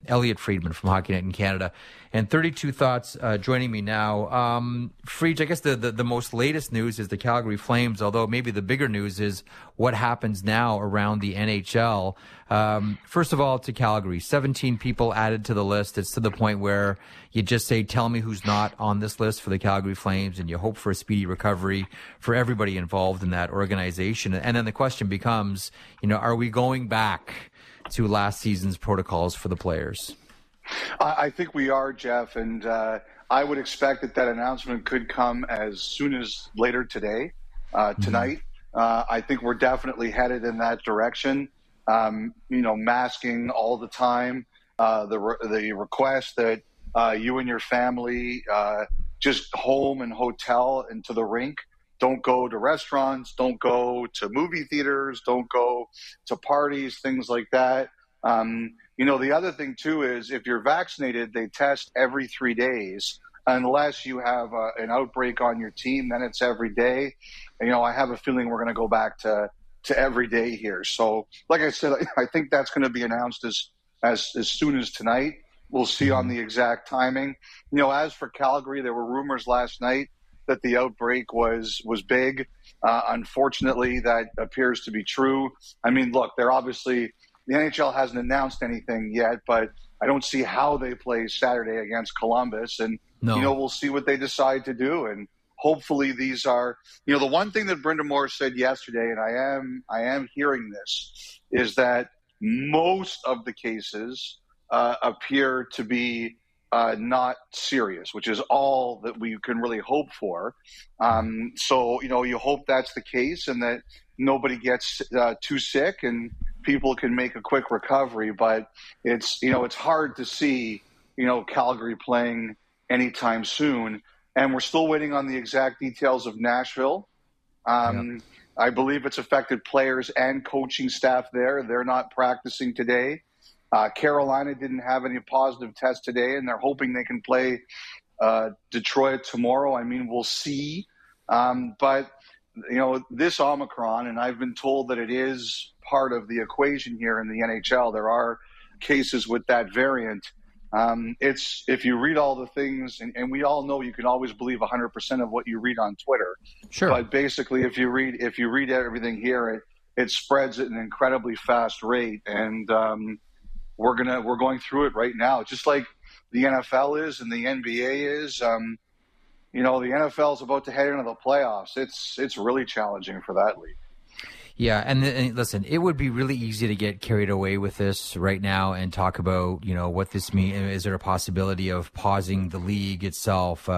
Elliot Friedman from Hockey Night in Canada. And 32 Thoughts joining me now. Friedge, I guess the most latest news is the Calgary Flames, although maybe the bigger news is what happens now around the NHL. First of all, to Calgary, 17 people added to the list. It's to the point where you just say, tell me who's not on this list for the Calgary Flames, and you hope for a speedy recovery for everybody involved in that organization. And then the question becomes, are we going back to last season's protocols for the players? I think we are, Jeff, and I would expect that announcement could come as soon as later today, tonight. I think we're definitely headed in that direction. Masking all the time, the request that you and your family just home and hotel and to the rink. Don't go to restaurants, don't go to movie theaters, don't go to parties, things like that. The other thing, too, is if you're vaccinated, they test every 3 days. Unless you have an outbreak on your team, then it's every day. I have a feeling we're going to go back to every day here. So, like I said, I think that's going to be announced as soon as tonight. We'll see on the exact timing. As for Calgary, there were rumors last night that the outbreak was big. Unfortunately, that appears to be true. I mean, look, the NHL hasn't announced anything yet, but I don't see how they play Saturday against Columbus. And, we'll see what they decide to do. And hopefully these are, the one thing that Brenda Moore said yesterday, and I am hearing this, is that most of the cases appear to be not serious, which is all that we can really hope for. So, you hope that's the case and that nobody gets too sick and people can make a quick recovery. But it's hard to see, Calgary playing anytime soon. And we're still waiting on the exact details of Nashville. I believe it's affected players and coaching staff there. They're not practicing today. Carolina didn't have any positive tests today, and they're hoping they can play Detroit tomorrow. I mean, we'll see. But, this Omicron, and I've been told that it is part of the equation here in the NHL. There are cases with that variant. If you read all the things, and we all know you can always believe 100% of what you read on Twitter. Sure. But basically, if you read everything here, it spreads at an incredibly fast rate, and we're going through it right now, just like the NFL is and the NBA is. The NFL is about to head into the playoffs. It's really challenging for that league. Yeah, and listen, it would be really easy to get carried away with this right now and talk about, what this means. Is there a possibility of pausing the league itself?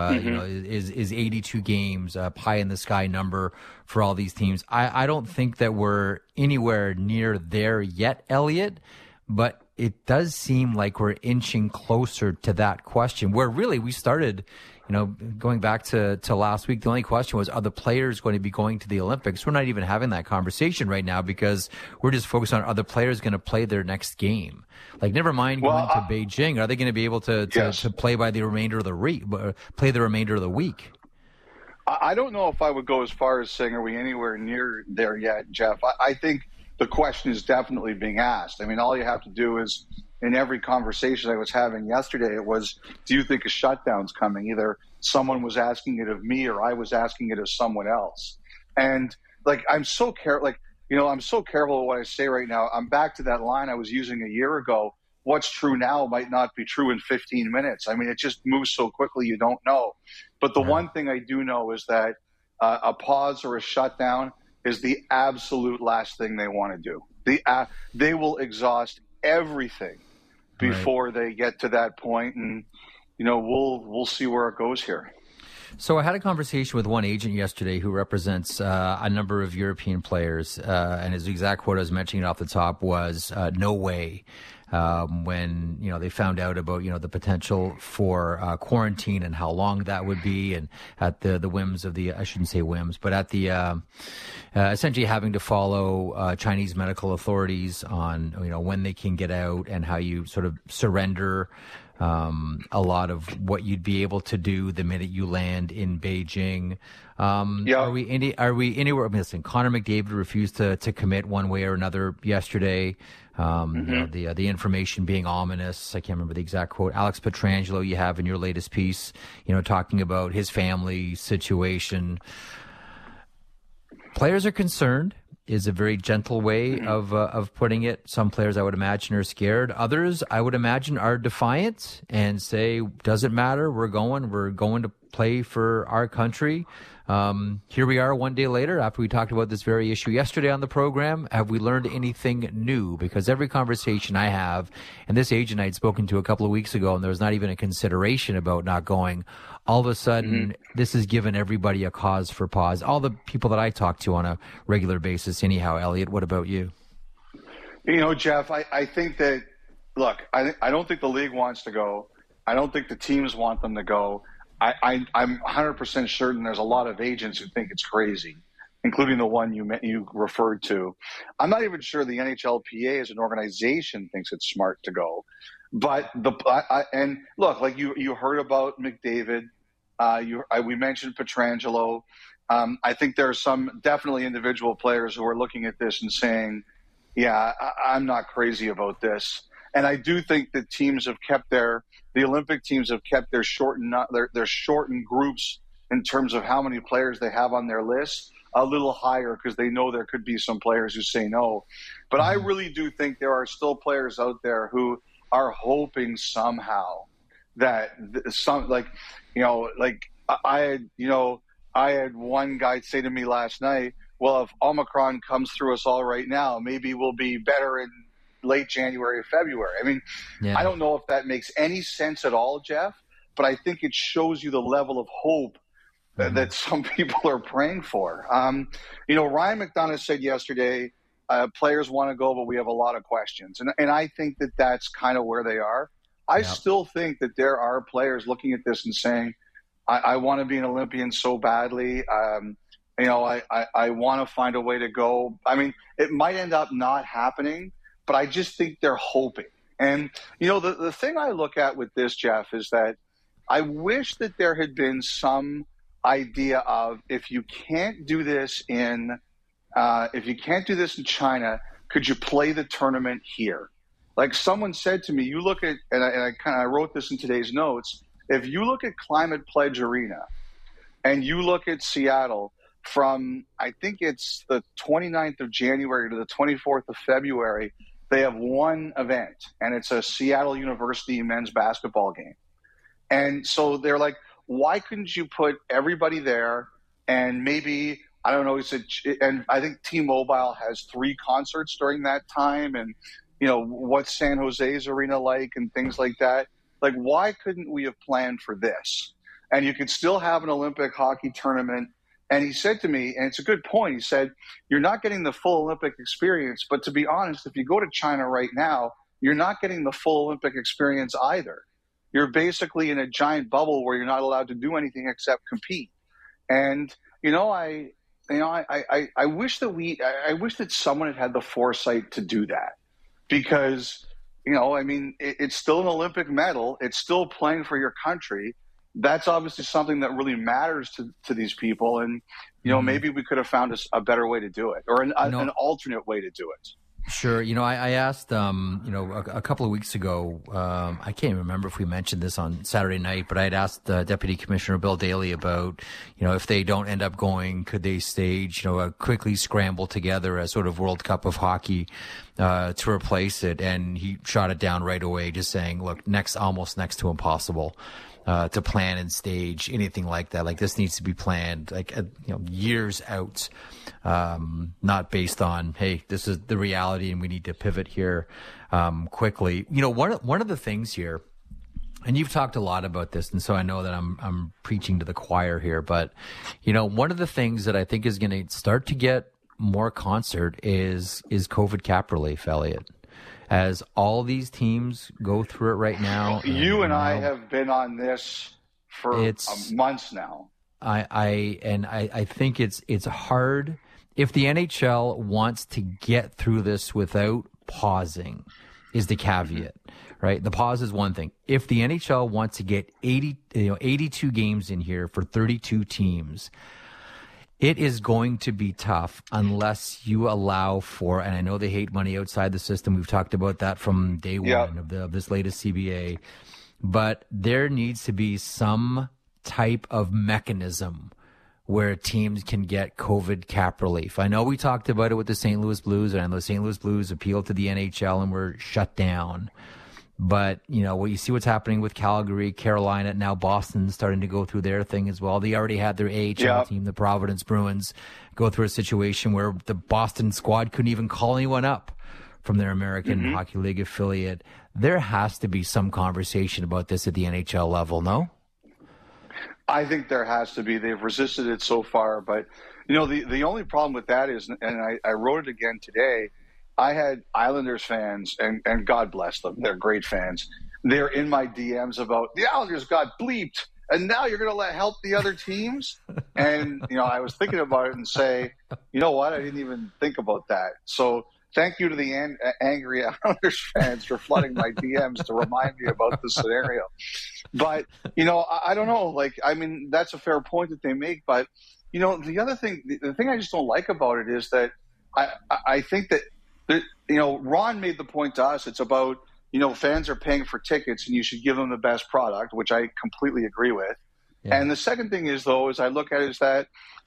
Is 82 games a pie in the sky number for all these teams? I don't think that we're anywhere near there yet, Elliot, but it does seem like we're inching closer to that question where really we started, going back to last week, the only question was, are the players going to be going to the Olympics? We're not even having that conversation right now because we're just focused on, are the players going to play their next game? Like, never mind going to Beijing. Are they going to be able to play by the remainder of the week? I don't know if I would go as far as saying, are we anywhere near there yet, Jeff? I think the question is definitely being asked. I mean, all you have to do is, in every conversation I was having yesterday, it was, do you think a shutdown's coming? Either someone was asking it of me or I was asking it of someone else. And I'm so careful of what I say right now. I'm back to that line I was using a year ago. What's true now might not be true in 15 minutes. I mean, it just moves so quickly you don't know. But the one thing I do know is that a pause or a shutdown is the absolute last thing they want to do. They will exhaust everything before they get to that point, and we'll see where it goes here. So I had a conversation with one agent yesterday who represents a number of European players, and his exact quote I was mentioning off the top was "no way." When they found out about the potential for quarantine and how long that would be, and at the whims of I shouldn't say whims, but at the essentially having to follow Chinese medical authorities on when they can get out and how you sort of surrender a lot of what you'd be able to do the minute you land in Beijing. Are we anywhere? Listen, Connor McDavid refused to commit one way or another yesterday. The information being ominous. this. I can't remember the exact quote. Alex Pietrangelo, you have in your latest piece, talking about his family situation. Players are concerned is a very gentle way of putting it. Some players, I would imagine, are scared. Others, I would imagine, are defiant and say, doesn't matter, we're going to play for our country. Here we are one day later after we talked about this very issue yesterday on the program. Have we learned anything new? Because every conversation I have, and this agent I had spoken to a couple of weeks ago, and there was not even a consideration about not going, all of a sudden this has given everybody a cause for pause. All the people that I talk to on a regular basis anyhow. Elliot, what about you? Jeff, I think that, look, I don't think the league wants to go. I don't think the teams want them to go. I'm 100% certain there's a lot of agents who think it's crazy, including the one you referred to. I'm not even sure the NHLPA as an organization thinks it's smart to go. But and look, like you heard about McDavid, we mentioned Pietrangelo. I think there are some definitely individual players who are looking at this and saying, "Yeah, I'm not crazy about this." And I do think that teams have kept the Olympic teams have kept their shortened groups in terms of how many players they have on their list a little higher because they know there could be some players who say no. But I really do think there are still players out there who are hoping somehow that I had one guy say to me last night, well, if Omicron comes through us all right now, maybe we'll be better in late January or February. I mean, I don't know if that makes any sense at all, Jeff, but I think it shows you the level of hope that some people are praying for. Ryan McDonough said yesterday, players want to go, but we have a lot of questions. And I think that that's kind of where they are. I still think that there are players looking at this and saying, I want to be an Olympian so badly. I want to find a way to go. I mean, it might end up not happening, but I just think they're hoping. And, the thing I look at with this, Jeff, is that I wish that there had been some idea of if you can't do this in China, could you play the tournament here? Like someone said to me, you look at, and I wrote this in today's notes, if you look at Climate Pledge Arena and you look at Seattle from, I think it's the 29th of January to the 24th of February, they have one event, and it's a Seattle University men's basketball game. And so they're like, why couldn't you put everybody there and maybe, I don't know, and I think T-Mobile has 3 concerts during that time, and, what's San Jose's arena like and things like that. Like, why couldn't we have planned for this? And you could still have an Olympic hockey tournament. And he said to me, and it's a good point, he said, you're not getting the full Olympic experience, but to be honest, if you go to China right now, you're not getting the full Olympic experience either. You're basically in a giant bubble where you're not allowed to do anything except compete. And, I wish that someone had the foresight to do that because, it's still an Olympic medal. It's still playing for your country. That's obviously something that really matters to these people. And, maybe we could have found a better way to do it or an alternate way to do it. Sure. I asked, a couple of weeks ago, I can't even remember if we mentioned this on Saturday night, but I had asked Deputy Commissioner Bill Daly about, if they don't end up going, could they stage, a quickly scramble together a sort of World Cup of hockey to replace it. And he shot it down right away, just saying, look, almost next to impossible. To plan and stage anything like that. Like this needs to be planned years out, not based on, hey, this is the reality and we need to pivot here quickly. One of the things here, and you've talked a lot about this, and so I know that I'm preaching to the choir here, but one of the things that I think is going to start to get more concert is COVID cap relief, Elliot. As all these teams go through it right now. You and I have been on this for months now. I think it's hard if the NHL wants to get through this without pausing is the caveat, right? The pause is one thing. If the NHL wants to get 82 games in here for 32 teams, It is going to be tough unless you allow for, and I know they hate money outside the system. We've talked about that from day one of this latest CBA. But there needs to be some type of mechanism where teams can get COVID cap relief. I know we talked about it with the St. Louis Blues, and I know the St. Louis Blues appealed to the NHL and were shut down. But, you know, you see what's happening with Calgary, Carolina, now Boston's starting to go through their thing as well. They already had their AHL team, the Providence Bruins, go through a situation where the Boston squad couldn't even call anyone up from their American Hockey League affiliate. There has to be some conversation about this at the NHL level, no? I think there has to be. They've resisted it so far. But, you know, the only problem with that is, and I wrote it again today, I had Islanders fans, and God bless them, they're great fans. They're in my DMs about the Islanders got bleeped, and now you're going to help the other teams? And, you know, I was thinking about it and say, you know what, I didn't even think about that. So thank you to the angry Islanders fans for flooding my DMs to remind me about the scenario. But, you know, I don't know. Like, I mean, that's a fair point that they make. But, you know, the other thing, the thing I just don't like about it is that I think that, you know, Ron made the point to us. It's about, you know, fans are paying for tickets and you should give them the best product, which I completely agree with. Yeah. And the second thing is, though, as I look at it, is that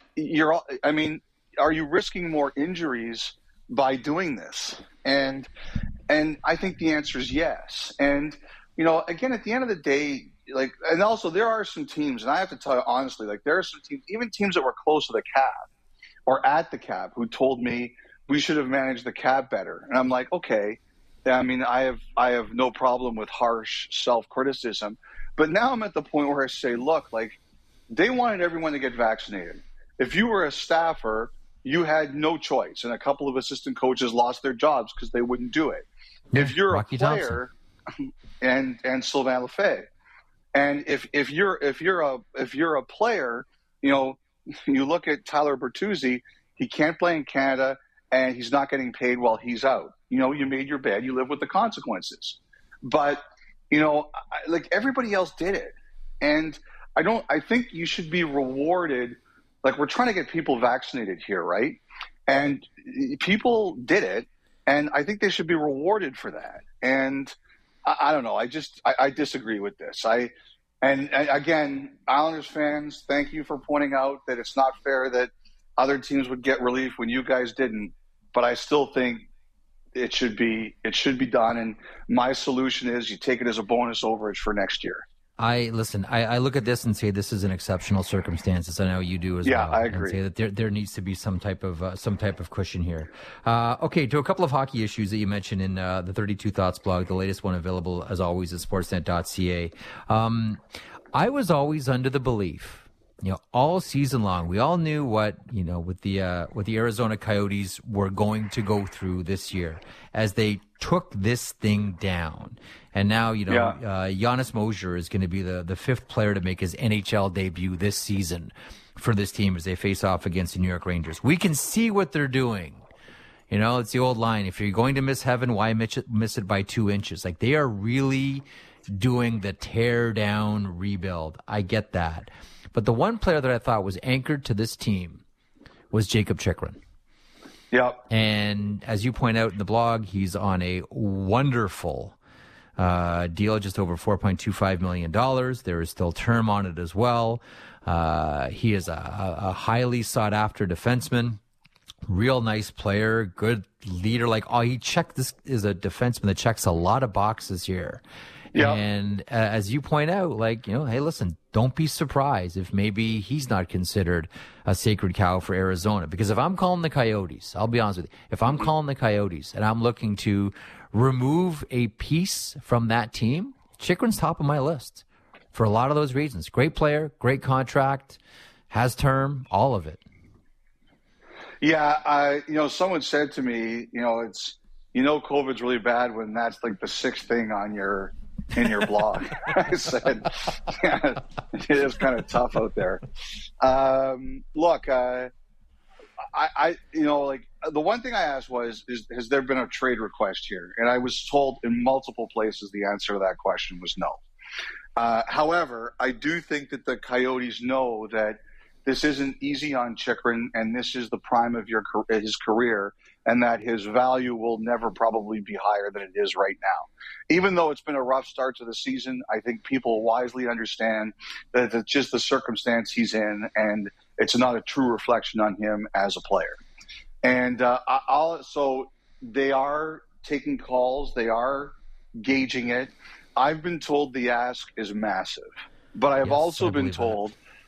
are you risking more injuries by doing this? And I think the answer is yes. And, you know, again, at the end of the day, like, and also there are some teams, and I have to tell you honestly, like, there are some teams, even teams that were close to the cap or at the cap, who told me we should have managed the cap better. And I'm like, okay, I mean, I have no problem with harsh self-criticism, but now I'm at the point where I say, look, like, they wanted everyone to get vaccinated. If you were a staffer, you had no choice, and a couple of assistant coaches lost their jobs because they wouldn't do it. Yeah, if you're Rocky a player, and Sylvain Lefebvre, and if you're a player, you know, you look at Tyler Bertuzzi, he can't play in Canada, and he's not getting paid while he's out. You know, you made your bed, you live with the consequences. But, you know, like, everybody else did it, and I think you should be rewarded. Like, we're trying to get people vaccinated here, right? And people did it, and I think they should be rewarded for that. And I don't know. I disagree with this. And again, Islanders fans, thank you for pointing out that it's not fair that other teams would get relief when you guys didn't. But I still think it should be done. And my solution is you take it as a bonus overage for next year. I look at this and say this is an exceptional circumstances. I know you do as well. Yeah, I agree. And say that there needs to be some type of cushion here. Okay, to a couple of hockey issues that you mentioned in the 32 Thoughts blog. The latest one available, as always, at sportsnet.ca. I was always under the belief, you know, all season long, we all knew what, you know, with the Arizona Coyotes were going to go through this year as they took this thing down. And now, you know, Giannis Mosier is going to be the fifth player to make his NHL debut this season for this team as they face off against the New York Rangers. We can see what they're doing. You know, it's the old line. If you're going to miss heaven, why miss it by 2 inches? Like, they are really doing the tear down rebuild. I get that. But the one player that I thought was anchored to this team was Jakob Chychrun. Yep. And as you point out in the blog, he's on a wonderful deal, just over $4.25 million. There is still term on it as well. He is a highly sought after defenseman, real nice player, good leader. Like, this is a defenseman that checks a lot of boxes here. Yep. And as you point out, like, you know, hey, listen, don't be surprised if maybe he's not considered a sacred cow for Arizona. Because if I'm calling the Coyotes, I'll be honest with you, if I'm calling the Coyotes and I'm looking to remove a piece from that team, Chychrun's top of my list for a lot of those reasons. Great player, great contract, has term, all of it. Yeah, you know, someone said to me, you know, COVID's really bad when that's like the sixth thing on in your blog. I said, yeah, it is kind of tough out there. Look, I you know, like, the one thing I asked was, has there been a trade request here? And I was told in multiple places the answer to that question was no. However, I do think that the Coyotes know that this isn't easy on Chychrun, and this is the prime of his career, and that his value will never probably be higher than it is right now. Even though it's been a rough start to the season, I think people wisely understand that it's just the circumstance he's in, and it's not a true reflection on him as a player. And so they are taking calls. They are gauging it. I've been told the ask is massive, but I've also been told,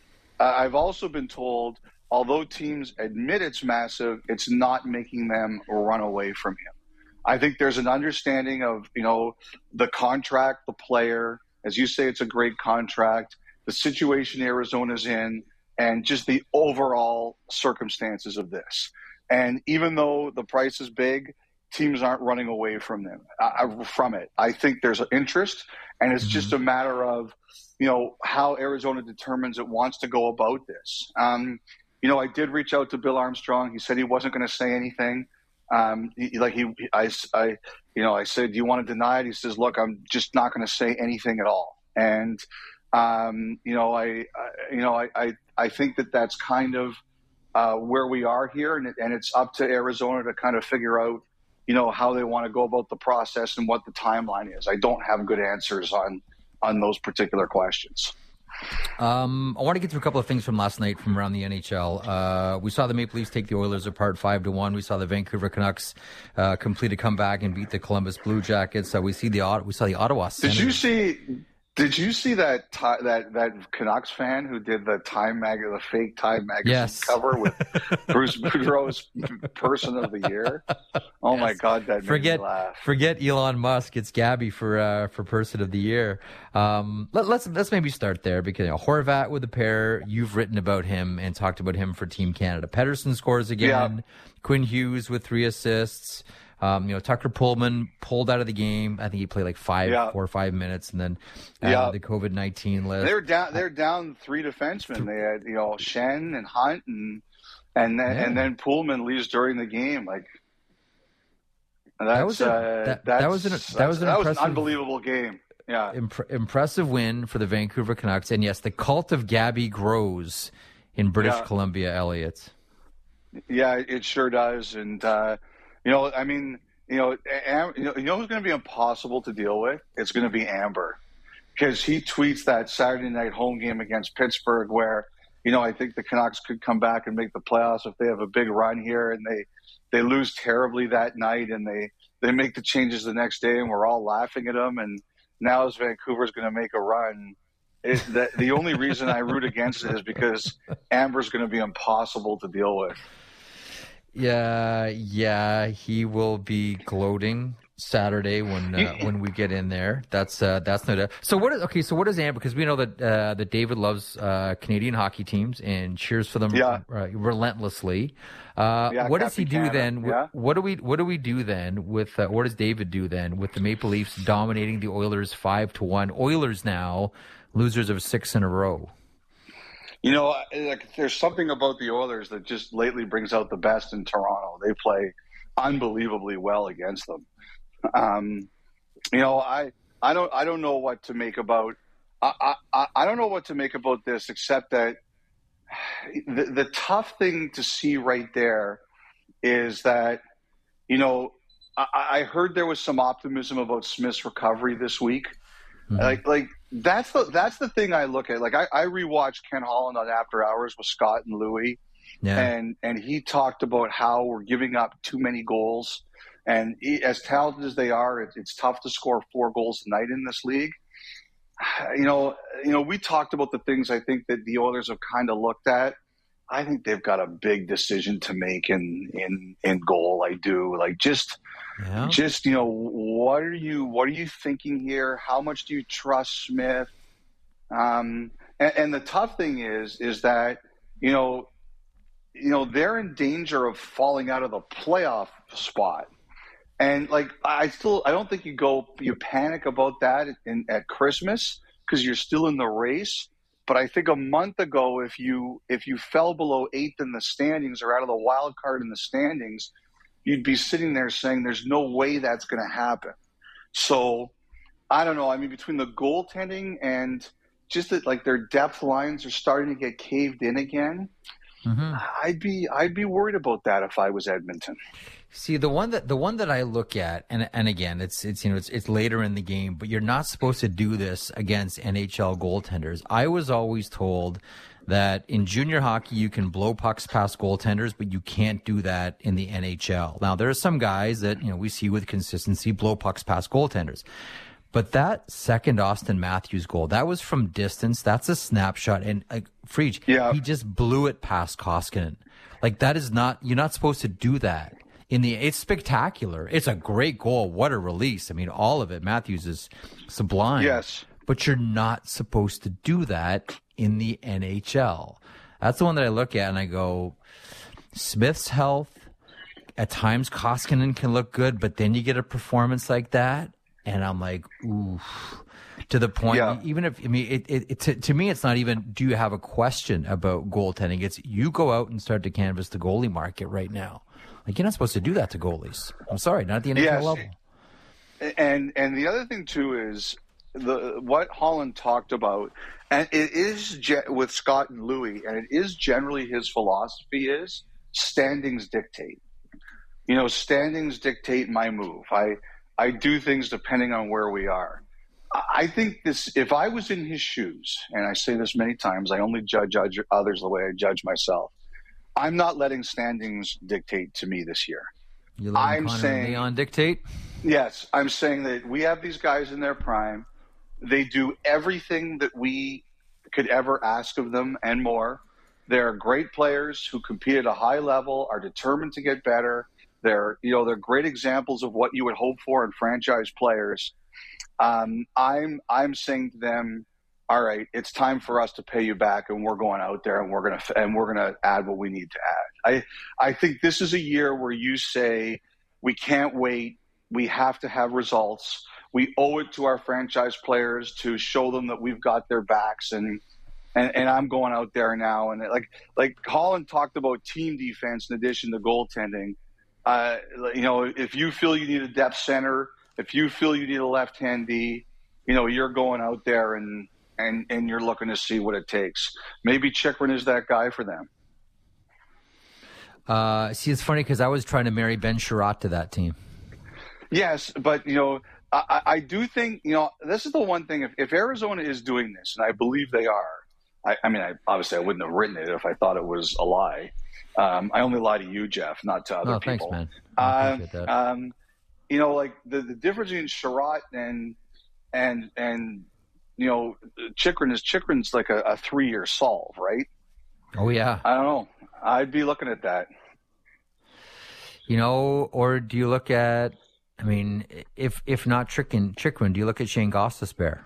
although teams admit it's massive, it's not making them run away from him. I think there's an understanding of, the contract, the player, as you say, it's a great contract, the situation Arizona's in, and just the overall circumstances of this. And even though the price is big, teams aren't running away from it. I think there's an interest, and it's just a matter of, how Arizona determines it wants to go about this. I did reach out to Bill Armstrong. He said he wasn't going to say anything. I said, do you want to deny it? He says, look, I'm just not going to say anything at all. And, I think that that's kind of where we are here. And it's up to Arizona to kind of figure out, how they want to go about the process and what the timeline is. I don't have good answers on those particular questions. I want to get through a couple of things from last night from around the NHL. We saw the Maple Leafs take the Oilers apart 5-1. We saw the Vancouver Canucks complete a comeback and beat the Columbus Blue Jackets. We saw the Ottawa Senators. Did you see that Canucks fan who did the fake Time magazine cover with Bruce Boudreau's Person of the Year? Oh my God, that made me laugh. Forget Elon Musk. It's Gabby for Person of the Year. Let's maybe start there because Horvat with a pair. You've written about him and talked about him for Team Canada. Pedersen scores again. Yeah. Quinn Hughes with 3 assists. Tucker Pullman pulled out of the game. I think he played 4 or 5 minutes, and then the COVID-19 list. They're down 3 defensemen. They had Shen and Hunt, and then Pullman leaves during the game. That was an unbelievable game. Yeah, impressive win for the Vancouver Canucks, and yes, the cult of Gabby grows in British Columbia, Elliot. Yeah, it sure does, and. Who's going to be impossible to deal with? It's going to be Amber, because he tweets that Saturday night home game against Pittsburgh where, I think the Canucks could come back and make the playoffs if they have a big run here, and they lose terribly that night, and they make the changes the next day, and we're all laughing at them. And now as Vancouver's going to make a run, the only reason I root against it is because Amber's going to be impossible to deal with. Yeah, he will be gloating Saturday when we get in there. That's no doubt. So what is Amber? Because we know that David loves Canadian hockey teams and cheers for them relentlessly. What does he do then? Yeah. What do we do then with what does David do then with the Maple Leafs dominating the Oilers 5-1? Oilers now losers of 6 in a row. There's something about the Oilers that just lately brings out the best in Toronto. They play unbelievably well against them. I don't know what to make about. I don't know what to make about this, except that the tough thing to see right there is that I heard there was some optimism about Smith's recovery this week. Mm-hmm. That's the thing I look at. I rewatched Ken Holland on After Hours with Scott and Louie, and he talked about how we're giving up too many goals, and as talented as they are, it's tough to score 4 goals a night in this league. We talked about the things I think that the Oilers have kind of looked at. I think they've got a big decision to make in goal. I do. What are you thinking here? How much do you trust Smith? And the tough thing is that, they're in danger of falling out of the playoff spot. And I don't think you panic about that at Christmas because you're still in the race. But I think a month ago, if you fell below 8th in the standings or out of the wild card in the standings, you'd be sitting there saying there's no way that's going to happen. So I don't know. I mean, between the goaltending and just that like their depth lines are starting to get caved in again. I'd be worried about that if I was Edmonton. See, the one that I look at, and again, it's later in the game, but you're not supposed to do this against NHL goaltenders. I was always told that in junior hockey you can blow pucks past goaltenders, but you can't do that in the NHL. Now there are some guys that we see with consistency blow pucks past goaltenders. But that second Austin Matthews goal, that was from distance. That's a snapshot. And Friedge, he just blew it past Koskinen. Like that is not, you're not supposed to do that. It's spectacular. It's a great goal. What a release. I mean, all of it. Matthews is sublime. Yes. But you're not supposed to do that in the NHL. That's the one that I look at and I go, Smith's health, at times Koskinen can look good, but then you get a performance like that. And I'm like, ooh, to the point, even if, to me, it's not even, do you have a question about goaltending? It's you go out and start to canvass the goalie market right now. Like, you're not supposed to do that to goalies. I'm sorry, not at the NHL level. And the other thing, too, is what Holland talked about, and it is with Scott and Louis, and it is generally his philosophy is standings dictate. Standings dictate my move. I do things depending on where we are. I think if I was in his shoes, and I say this many times, I only judge others the way I judge myself. I'm not letting standings dictate to me this year. You're letting Connor and Leon dictate? Yes. I'm saying that we have these guys in their prime. They do everything that we could ever ask of them and more. They're great players who compete at a high level, are determined to get better. They're great examples of what you would hope for in franchise players. I'm saying to them, all right, it's time for us to pay you back, and we're going out there and we're gonna add what we need to add. I think this is a year where you say we can't wait. We have to have results. We owe it to our franchise players to show them that we've got their backs, and I'm going out there now. And like Holland talked about team defense in addition to goaltending. If you feel you need a depth center, if you feel you need a left-hand D, you're going out there and you're looking to see what it takes. Maybe Chychrun is that guy for them. See, it's funny because I was trying to marry Ben Sherratt to that team. Yes, but, I do think, this is the one thing. If Arizona is doing this, and I believe they are, I obviously I wouldn't have written it if I thought it was a lie. I only lie to you, Jeff, not to other people. Thanks, man. I appreciate that. The difference between Sherratt and Chychrun's like a 3-year solve, right? Oh yeah. I don't know. I'd be looking at that. Or do you look at? I mean, if not Chychrun, do you look at Shane Gostisbehere?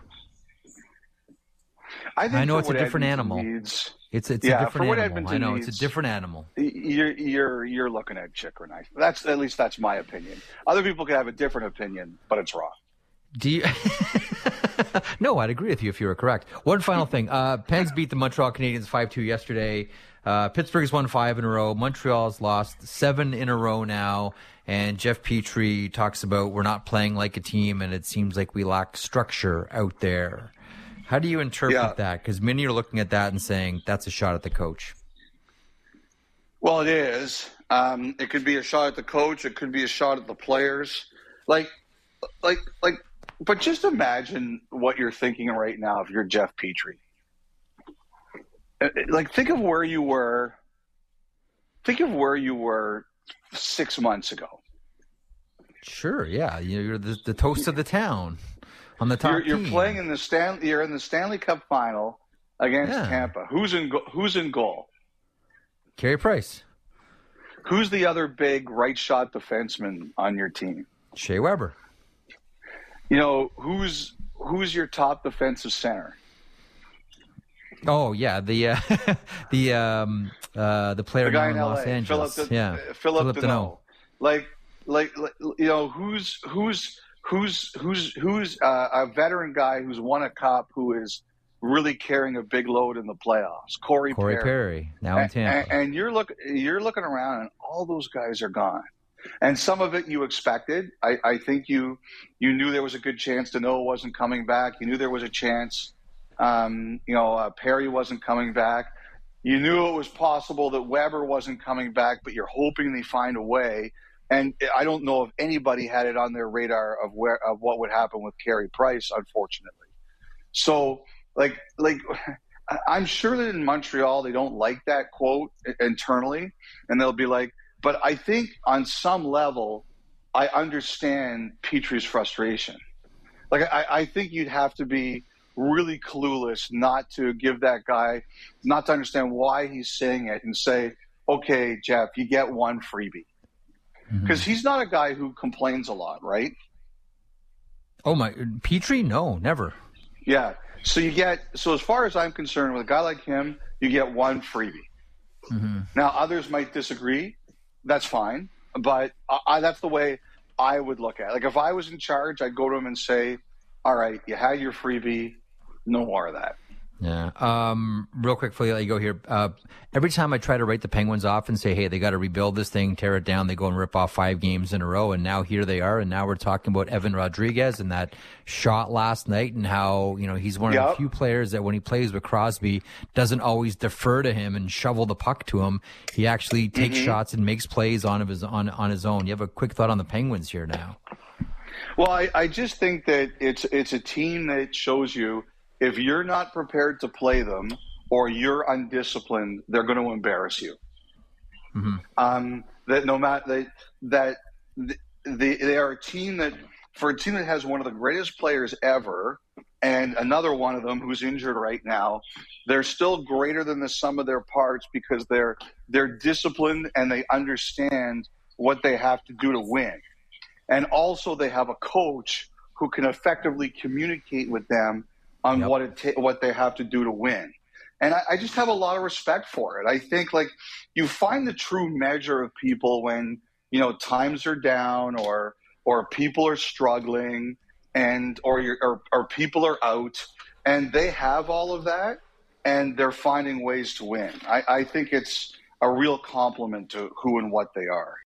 I know it's a different animal. It's a different animal. I know it's a different animal. You're looking at Chychrun. That's my opinion. Other people can have a different opinion, but it's wrong. Do you? No, I'd agree with you if you were correct. One final thing. Pens beat the Montreal Canadiens 5-2 yesterday. Pittsburgh's won 5 in a row. Montreal's lost 7 in a row now. And Jeff Petrie talks about we're not playing like a team, and it seems like we lack structure out there. How do you interpret that? Because many are looking at that and saying that's a shot at the coach. Well, it is. It could be a shot at the coach. It could be a shot at the players. But just imagine what you're thinking right now if you're Jeff Petrie. Think of where you were. Think of where you were 6 months ago. Sure, yeah. You're the toast of the town on the top. You're playing in the You're in the Stanley Cup final against Tampa. Who's in goal? Carey Price. Who's the other big right shot defenseman on your team? Shea Weber. Who's your top defensive center? Oh yeah, the player guy in Los Angeles, Philip Deneau. Who's a veteran guy who's won a cup who is really carrying a big load in the playoffs? Corey Perry now in Tampa. And you're looking around, and all those guys are gone. And some of it you expected. I think you knew there was a good chance Deneau wasn't coming back. You knew there was a chance Perry wasn't coming back. You knew it was possible that Weber wasn't coming back, but you're hoping they find a way. And I don't know if anybody had it on their radar of what would happen with Carey Price, unfortunately. So, like I'm sure that in Montreal they don't like that quote internally, and they'll be like, but I think on some level I understand Petry's frustration. Like I think you'd have to be really clueless not to give that guy, not to understand why he's saying it and say, okay, Jeff, you get one freebie. Because he's not a guy who complains a lot, right? Oh, my. Petry? No, never. Yeah. So as far as I'm concerned, with a guy like him, you get one freebie. Now, others might disagree. That's fine. But that's the way I would look at it. Like, if I was in charge, I'd go to him and say, all right, you had your freebie. No more of that. Yeah. Real quick before you let you go here. Every time I try to write the Penguins off and say, hey, they got to rebuild this thing, tear it down, they go and rip off 5 games in a row. And now here they are. And now we're talking about Evan Rodriguez and that shot last night and how, he's one of the few players that when he plays with Crosby doesn't always defer to him and shovel the puck to him. He actually takes shots and makes plays on his own. You have a quick thought on the Penguins here now? Well, I just think that it's a team that shows you, if you're not prepared to play them or you're undisciplined, they're going to embarrass you. That no matter that they are a team that, for a team that has one of the greatest players ever, and another one of them who's injured right now, they're still greater than the sum of their parts because they're disciplined and they understand what they have to do to win, and also they have a coach who can effectively communicate with them on what they have to do to win. And I just have a lot of respect for it. I think you find the true measure of people when, times are down or people are struggling or people are out, and they have all of that and they're finding ways to win. I think it's a real compliment to who and what they are.